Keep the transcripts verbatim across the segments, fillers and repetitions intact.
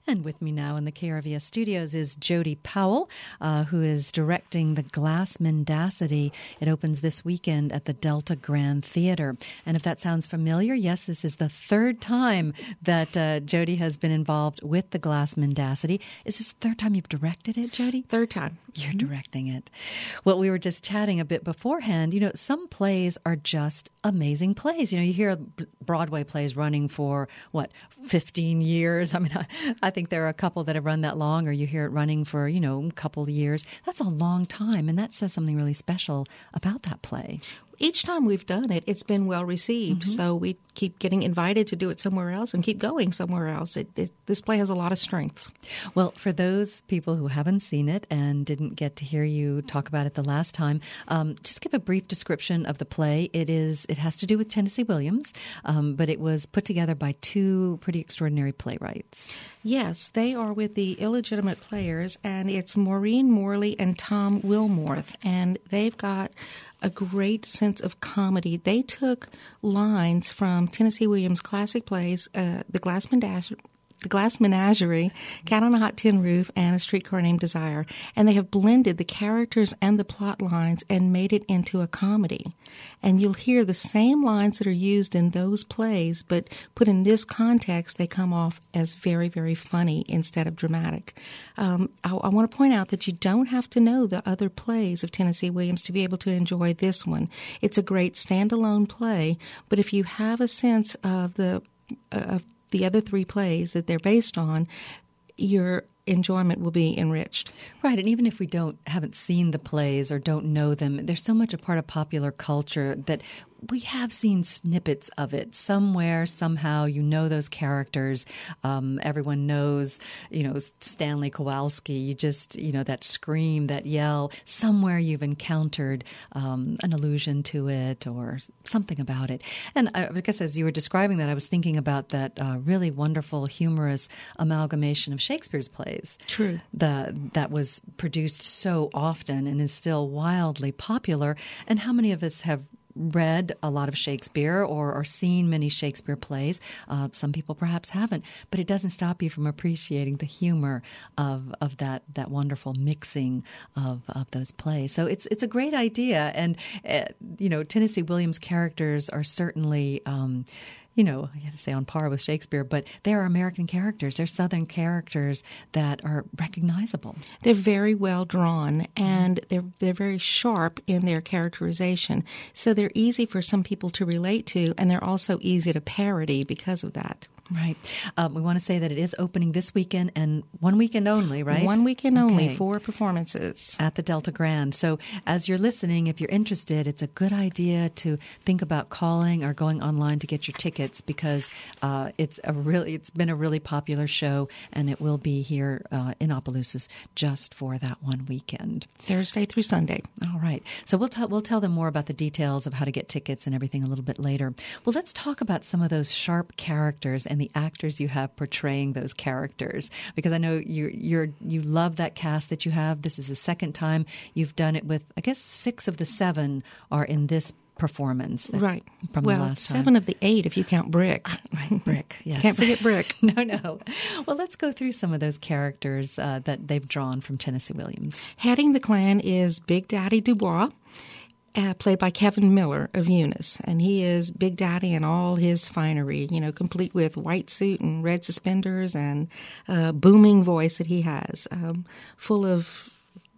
And with me now in the K R V S studios is Jody Powell, uh, who is directing The Glass Mendacity. It opens this weekend at the Delta Grand Theater. And if that sounds familiar, yes, this is the third time that uh, Jody has been involved with The Glass Mendacity. Is this the third time you've directed it, Jody? Third time. You're mm-hmm. directing it. Well, we were just chatting a bit beforehand. You know, some plays are just amazing plays. You know, you hear Broadway plays running for, what, fifteen years? I mean, I, I think there are a couple that have run that long, or you hear it running for, you know, a couple of years. That's a long time, and that says something really special about that play. Each time we've done it, it's been well received. Mm-hmm. So we keep getting invited to do it somewhere else and keep going somewhere else. It, it, this play has a lot of strengths. Well, for those people who haven't seen it and didn't get to hear you talk about it the last time, um, just give a brief description of the play. It is. It has to do with Tennessee Williams, um, but it was put together by two pretty extraordinary playwrights. Yes, they are with the Illegitimate Players, and it's Maureen Morley and Tom Wilmorth, and they've got a great sense of comedy. They took lines from Tennessee Williams' classic plays, uh, The Glass Menagerie, The Glass Menagerie, Cat on a Hot Tin Roof, and A Streetcar Named Desire, and they have blended the characters and the plot lines and made it into a comedy. And you'll hear the same lines that are used in those plays, but put in this context, they come off as very, very funny instead of dramatic. Um, I, I want to point out that you don't have to know the other plays of Tennessee Williams to be able to enjoy this one. It's a great standalone play, but if you have a sense of the uh, of the other three plays that they're based on, your enjoyment will be enriched. Right, and even if we don't haven't seen the plays or don't know them, they're so much a part of popular culture that we have seen snippets of it somewhere, somehow. You know those characters. Um, everyone knows, you know, Stanley Kowalski. You just, you know, that scream, that yell. Somewhere you've encountered um, an allusion to it or something about it. And I guess as you were describing that, I was thinking about that uh, really wonderful, humorous amalgamation of Shakespeare's plays. True. The, that was produced so often and is still wildly popular. And how many of us have read a lot of Shakespeare or, or seen many Shakespeare plays? Uh, some people perhaps haven't, but it doesn't stop you from appreciating the humor of of that that wonderful mixing of, of those plays. So it's it's a great idea, and uh, you know, Tennessee Williams' characters are certainly Um, you know, I have to say on par with Shakespeare, but they are American characters. They're Southern characters that are recognizable. They're very well drawn, and they're they're very sharp in their characterization. So they're easy for some people to relate to, and they're also easy to parody because of that. Right. Um, we want to say that it is opening this weekend and one weekend only, right? One weekend only, okay. Four performances. At the Delta Grand. So as you're listening, if you're interested, it's a good idea to think about calling or going online to get your tickets, because uh, it's a really it's been a really popular show, and it will be here uh, in Opelousas just for that one weekend. Thursday through Sunday. All right. So we'll, t- we'll tell them more about the details of how to get tickets and everything a little bit later. Well, let's talk about some of those sharp characters and the actors you have portraying those characters, because I know you you're you love that cast that you have. This is the second time you've done it with, I guess, six of the seven are in this performance. That, right. From well, the last seven time. of the eight if you count Brick. Right, Brick. Yes. Can't forget Brick. no, no. Well, let's go through some of those characters uh, that they've drawn from Tennessee Williams. Heading the clan is Big Daddy Dubois, Uh, played by Kevin Miller of Eunice, and he is Big Daddy in all his finery, you know, complete with white suit and red suspenders and uh, booming voice that he has, um, full of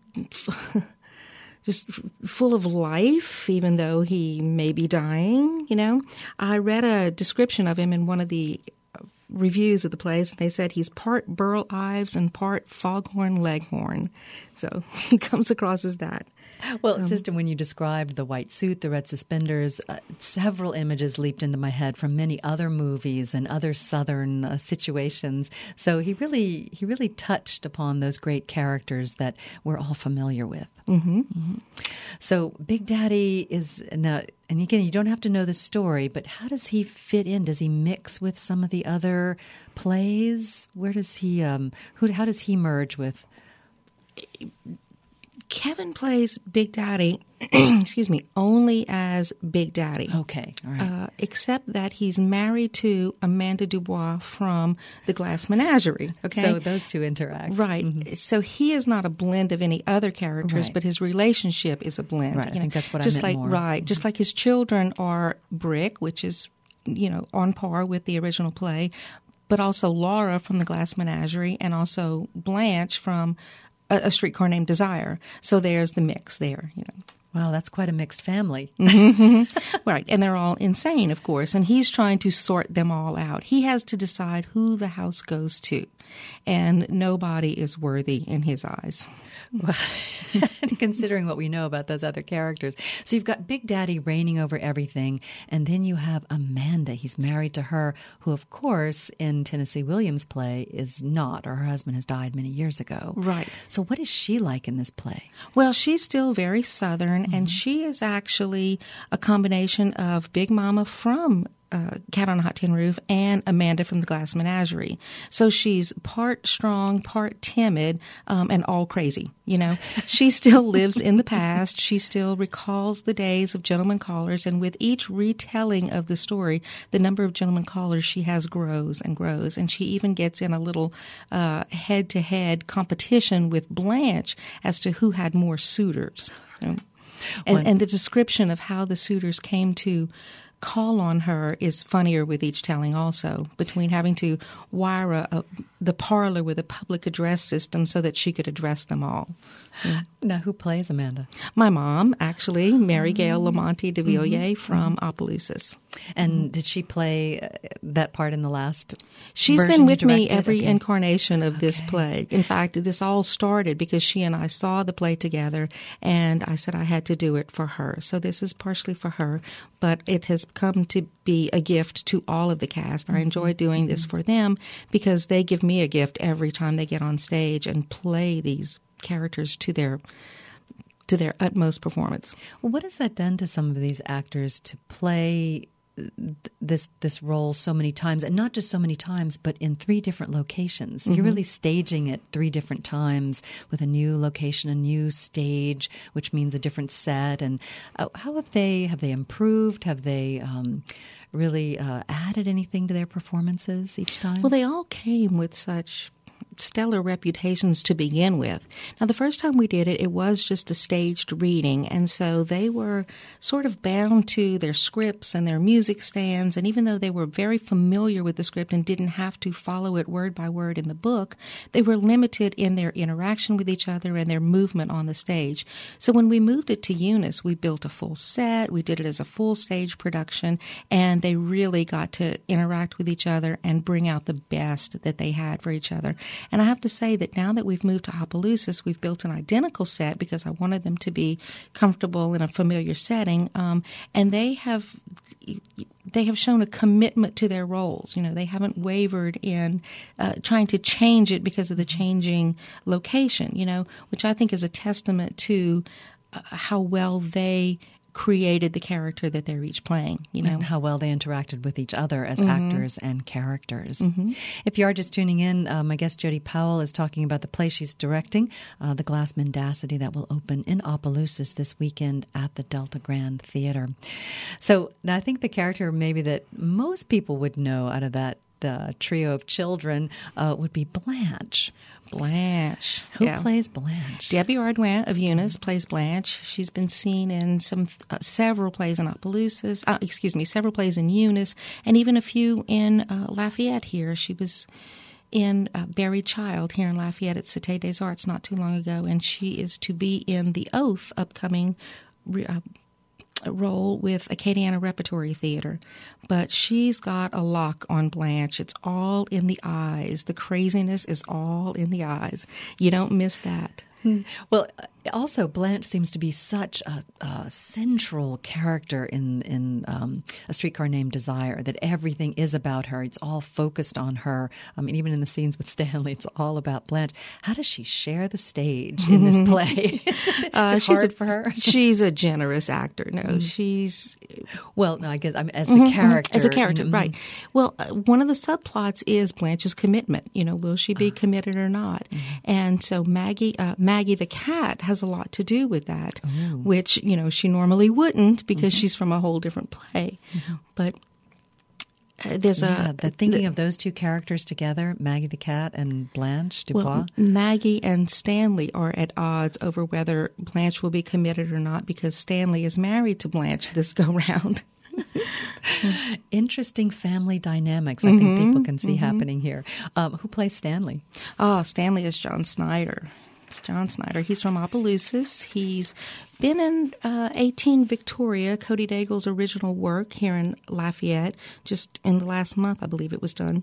just full of life, even though he may be dying, you know. I read a description of him in one of the reviews of the plays, and they said he's part Burl Ives and part Foghorn Leghorn. So he comes across as that. Well, um, just when you described the white suit, the red suspenders, uh, several images leaped into my head from many other movies and other Southern uh, situations. So he really, he really touched upon those great characters that we're all familiar with. Mm-hmm. Mm-hmm. So Big Daddy is now, and again, you don't have to know the story, but how does he fit in? Does he mix with some of the other plays? Where does he? Um, who? How does he merge with? Kevin plays Big Daddy, excuse me, only as Big Daddy. Okay, all right. Uh, except that he's married to Amanda Dubois from The Glass Menagerie. Okay, so those two interact. Right. Mm-hmm. So he is not a blend of any other characters, right. but his relationship is a blend. Right, you I think know? that's what just I meant like, more. Right. Just like his children are Brick, which is, you know, on par with the original play, but also Laura from The Glass Menagerie and also Blanche from A, a Streetcar Named Desire. So there's the mix there, you know. Wow, that's quite a mixed family. Mm-hmm. Right, and they're all insane, of course, and he's trying to sort them all out. He has to decide who the house goes to, and nobody is worthy in his eyes. Well, considering what we know about those other characters. So you've got Big Daddy reigning over everything, and then you have Amanda. He's married to her, who, of course, in Tennessee Williams' play is not, or her husband has died many years ago. Right. So what is she like in this play? Well, she's still very Southern, mm-hmm. and she is actually a combination of Big Mama from Uh, Cat on a Hot Tin Roof and Amanda from The Glass Menagerie. So she's part strong, part timid, um, and all crazy, you know. She still lives in the past. She still recalls the days of gentlemen callers, and with each retelling of the story, the number of gentlemen callers she has grows and grows, and she even gets in a little uh, head-to-head competition with Blanche as to who had more suitors. You know? And, and the description of how the suitors came to call on her is funnier with each telling also, between having to wire a, a, the parlor with a public address system so that she could address them all. Yeah. Now, who plays Amanda? My mom, actually, Mary Gail Lamonti de Villiers mm-hmm. from mm-hmm. Opelousas. And mm-hmm. did she play that part in the last She's version been with you me every okay. incarnation of this okay. play. In fact, this all started because she and I saw the play together, and I said I had to do it for her. So this is partially for her, but it has come to be a gift to all of the cast. I enjoy doing this for them because they give me a gift every time they get on stage and play these characters to their to their utmost performance. Well, what has that done to some of these actors to play this this role so many times, and not just so many times, but in three different locations? Mm-hmm. You're really staging it three different times with a new location, a new stage, which means a different set. And uh, how have they have they improved? Have they um, really uh, added anything to their performances each time? Well, they all came with such stellar reputations to begin with. Now, the first time we did it, it was just a staged reading, and so they were sort of bound to their scripts and their music stands, and even though they were very familiar with the script and didn't have to follow it word by word in the book, they were limited in their interaction with each other and their movement on the stage. So when we moved it to Eunice, we built a full set, we did it as a full stage production, and they really got to interact with each other and bring out the best that they had for each other. And I have to say that now that we've moved to Opelousas, we've built an identical set because I wanted them to be comfortable in a familiar setting. Um, and they have they have shown a commitment to their roles. You know, they haven't wavered in uh, trying to change it because of the changing location, you know, which I think is a testament to uh, how well they created the character that they're each playing, you know. And how well they interacted with each other as mm-hmm. actors and characters. Mm-hmm. If you are just tuning in, uh, my guest Jody Powell is talking about the play she's directing, uh, The Glass Mendacity, that will open in Opelousas this weekend at the Delta Grand Theater. So I think the character maybe that most people would know out of that uh, trio of children uh, would be Blanche. Blanche. Who yeah. plays Blanche? Debbie Ardouin of Eunice plays Blanche. She's been seen in some uh, several plays in Opelousas, uh, excuse me, several plays in Eunice, and even a few in uh, Lafayette here. She was in uh, Buried Child here in Lafayette at Cité des Arts not too long ago, and she is to be in The Oath upcoming uh, role with Acadiana Repertory Theater. But she's got a lock on Blanche. It's all in the eyes. The craziness is all in the eyes. You don't miss that. Well, also Blanche seems to be such a, a central character in in um, A Streetcar Named Desire, that everything is about her. It's all focused on her. I mean, even in the scenes with Stanley, it's all about Blanche. How does she share the stage in this play? Is it, uh, is it she's hard a, for her? She's a generous actor. No, mm-hmm. she's... Well, no, I guess I mean, as the mm-hmm, character. As a character, mm-hmm. right. Well, uh, one of the subplots is Blanche's commitment. You know, will she be committed or not? Mm-hmm. And so Maggie, uh, Maggie Maggie the cat has a lot to do with that, Ooh. which, you know, she normally wouldn't because mm-hmm. she's from a whole different play. Mm-hmm. But uh, there's yeah, a... the thinking the, of those two characters together, Maggie the cat and Blanche Dubois. Well, Maggie and Stanley are at odds over whether Blanche will be committed or not because Stanley is married to Blanche this go-round. Interesting family dynamics, I mm-hmm, think people can see mm-hmm. happening here. Um, who plays Stanley? Oh, Stanley is John Snyder. It's John Snyder. He's from Opelousas. He's been in uh, eighteen Victoria, Cody Daigle's original work here in Lafayette, just in the last month, I believe it was done.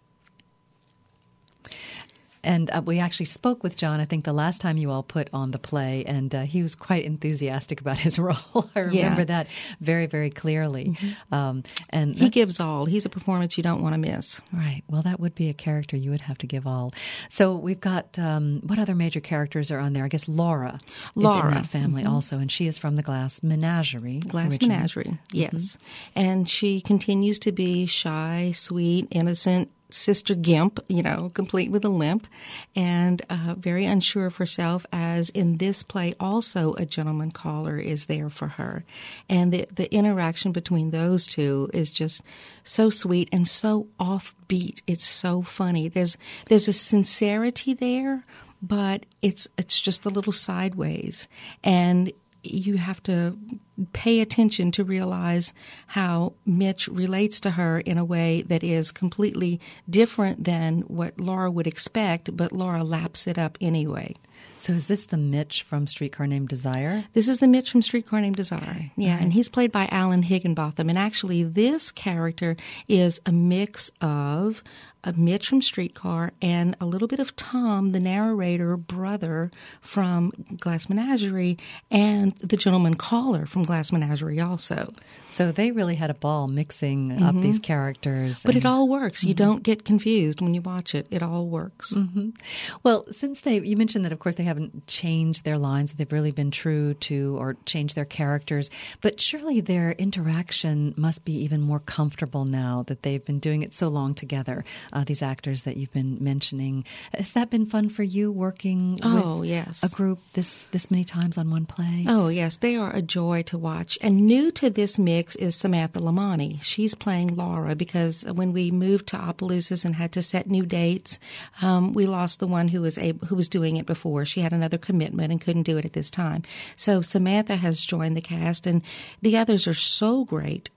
And uh, we actually spoke with John, I think, the last time you all put on the play, and uh, he was quite enthusiastic about his role. I remember yeah. that very, very clearly. Mm-hmm. Um, and he that, gives all. He's a performance you don't want to miss. Right. Well, that would be a character you would have to give all. So we've got, um, what other major characters are on there? I guess Laura, Laura. is in that family mm-hmm. also, and she is from the Glass Menagerie. Glass originally. Menagerie, yes. Mm-hmm. And she continues to be shy, sweet, innocent, Sister Gimp, you know, complete with a limp, and uh, very unsure of herself, as in this play also a gentleman caller is there for her. And the, the interaction between those two is just so sweet and so offbeat. It's so funny. There's there's a sincerity there, but it's it's just a little sideways. And you have to pay attention to realize how Mitch relates to her in a way that is completely different than what Laura would expect, but Laura laps it up anyway. So is this the Mitch from Streetcar Named Desire? This is the Mitch from Streetcar Named Desire. Okay. Yeah, right. And he's played by Alan Higginbotham. And actually, this character is a mix of a Mitch from Streetcar and a little bit of Tom, the narrator brother from Glass Menagerie, and the gentleman caller from Glass Menagerie also. So they really had a ball mixing mm-hmm. up these characters. But and, it all works. You mm-hmm. don't get confused when you watch it. It all works. Mm-hmm. Well, since they, you mentioned that, of course, they haven't changed their lines. They've really been true to or changed their characters. But surely their interaction must be even more comfortable now that they've been doing it so long together, uh, these actors that you've been mentioning. Has that been fun for you, working oh, with yes. a group this, this many times on one play? Oh, yes. They are a joy to watch. And new to this mix is Samantha Lamani. She's playing Laura because when we moved to Opelousas and had to set new dates, um, we lost the one who was able, who was doing it before. She had another commitment and couldn't do it at this time. So Samantha has joined the cast, and the others are so great.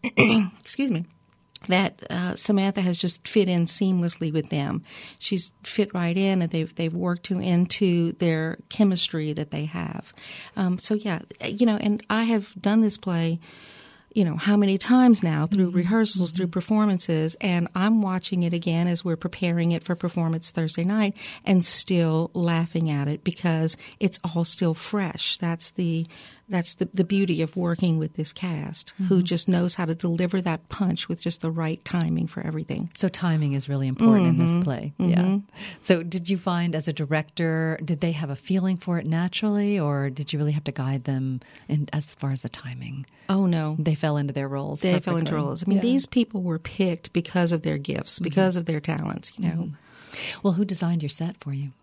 Excuse me. That uh, Samantha has just fit in seamlessly with them. She's fit right in, and they've they've worked to, into their chemistry that they have. Um, so yeah, you know, and I have done this play, you know, how many times now through mm-hmm. rehearsals, mm-hmm. through performances, and I'm watching it again as we're preparing it for performance Thursday night, and still laughing at it because it's all still fresh. That's the That's the, the beauty of working with this cast, mm-hmm. who just knows how to deliver that punch with just the right timing for everything. So timing is really important mm-hmm. in this play. Mm-hmm. Yeah. So did you find as a director, did they have a feeling for it naturally, or did you really have to guide them in, as far as the timing? Oh, no. They fell into their roles. They perfectly. fell into roles. I mean, yeah. these people were picked because of their gifts, because mm-hmm. of their talents, you know. Mm-hmm. Well, who designed your set for you?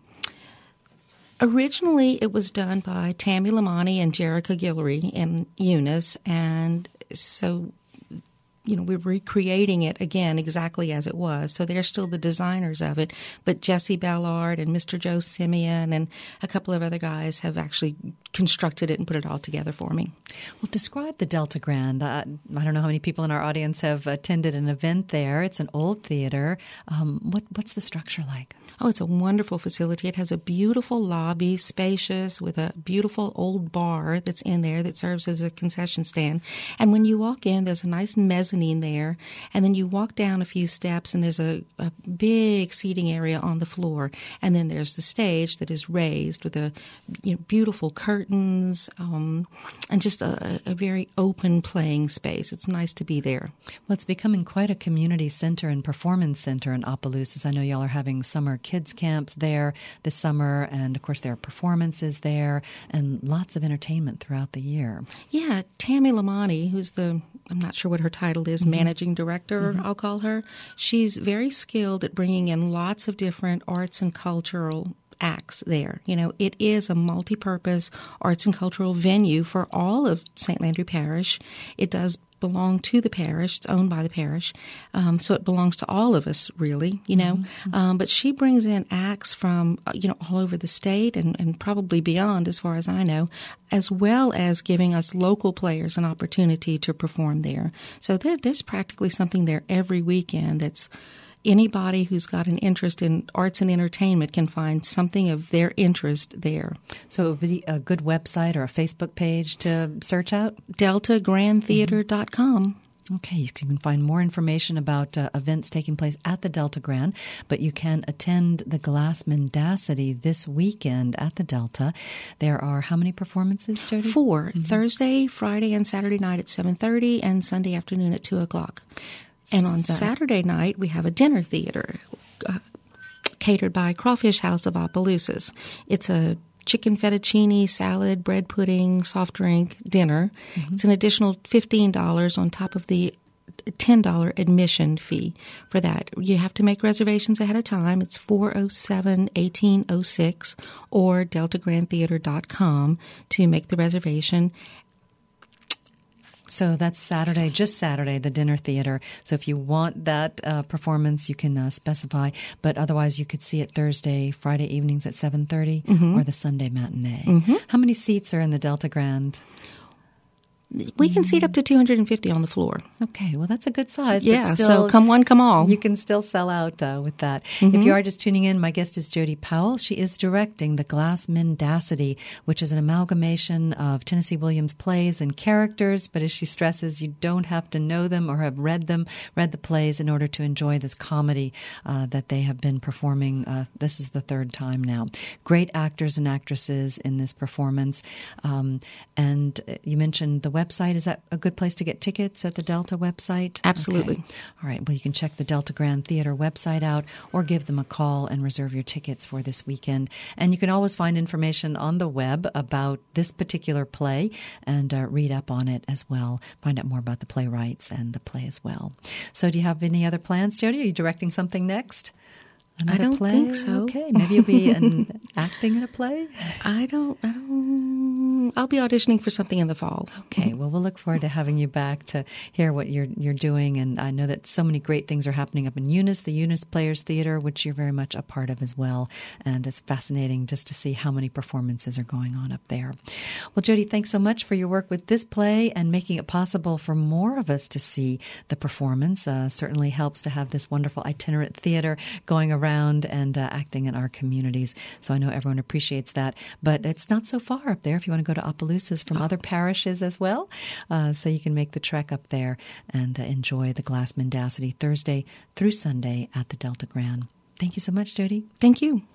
Originally, it was done by Tammy Lamani and Jerica Guillory in Eunice, and so, you know, we're recreating it again exactly as it was. So they're still the designers of it, but Jesse Ballard and Mister Joe Simeon and a couple of other guys have actually constructed it and put it all together for me. Well, describe the Delta Grand. Uh, I don't know how many people in our audience have attended an event there. It's an old theater. Um, what, what's the structure like? Oh, it's a wonderful facility. It has a beautiful lobby, spacious, with a beautiful old bar that's in there that serves as a concession stand. And when you walk in, there's a nice mezzanine there. And then you walk down a few steps, and there's a, a big seating area on the floor. And then there's the stage that is raised with a you know, beautiful curtains um, and just a, a very open playing space. It's nice to be there. Well, it's becoming quite a community center and performance center in Opelousas. I know y'all are having summer kids camps there this summer, and of course there are performances there and lots of entertainment throughout the year. Yeah, Tammy Lamani, who's the, I'm not sure what her title is, mm-hmm. managing director, mm-hmm. I'll call her. She's very skilled at bringing in lots of different arts and cultural acts there. You know, it is a multi-purpose arts and cultural venue for all of Saint Landry Parish. It does belong to the parish. It's owned by the parish. Um, so it belongs to all of us, really, you know. Mm-hmm. Um, but she brings in acts from, you know, all over the state and, and probably beyond, as far as I know, as well as giving us local players an opportunity to perform there. So there, there's practically something there every weekend that's anybody who's got an interest in arts and entertainment can find something of their interest there. So it would be a good website or a Facebook page to search out? delta grand theater dot com. Mm-hmm. Okay, you can find more information about uh, events taking place at the Delta Grand, but you can attend the Glass Mendacity this weekend at the Delta. There are how many performances, Jody? Four. Mm-hmm. Thursday, Friday, and Saturday night at seven thirty and Sunday afternoon at two o'clock. And on Saturday night, we have a dinner theater uh, catered by Crawfish House of Opelousas. It's a chicken fettuccine, salad, bread pudding, soft drink dinner. Mm-hmm. It's an additional fifteen dollars on top of the ten dollars admission fee for that. You have to make reservations ahead of time. It's four oh seven, eighteen oh six or delta grand theater dot com to make the reservation. So that's Saturday, just Saturday, the dinner theater. So if you want that uh, performance, you can uh, specify. But otherwise, you could see it Thursday, Friday evenings at seven thirty, mm-hmm. or the Sunday matinee. Mm-hmm. How many seats are in the Delta Grand? We can seat up to two hundred fifty on the floor. Okay, well, that's a good size. Yeah, but still, so come one, come all. You can still sell out uh, with that. Mm-hmm. If you are just tuning in, my guest is Jody Powell. She is directing The Glass Mendacity, which is an amalgamation of Tennessee Williams plays and characters. But as she stresses, you don't have to know them or have read them, read the plays in order to enjoy this comedy uh, that they have been performing. Uh, this is the third time now. Great actors and actresses in this performance. Um, and you mentioned the website. Is that a good place to get tickets at the Delta website? Absolutely. Okay. All right. Well, you can check the Delta Grand Theater website out or give them a call and reserve your tickets for this weekend. And you can always find information on the web about this particular play and uh, read up on it as well. Find out more about the playwrights and the play as well. So do you have any other plans, Jody? Are you directing something next? Another I don't play? think so. Okay, maybe you'll be an, acting in a play? I don't, I don't, I'll be auditioning for something in the fall. Okay, well, we'll look forward to having you back to hear what you're you're doing. And I know that so many great things are happening up in Eunice, the Eunice Players Theater, which you're very much a part of as well. And it's fascinating just to see how many performances are going on up there. Well, Jody, thanks so much for your work with this play and making it possible for more of us to see the performance. Uh, certainly helps to have this wonderful itinerant theater going around around and uh, acting in our communities. So I know everyone appreciates that. But it's not so far up there if you want to go to Opelousas from other parishes as well. Uh, so you can make the trek up there and uh, enjoy the Glass Mendacity Thursday through Sunday at the Delta Grand. Thank you so much, Jody. Thank you.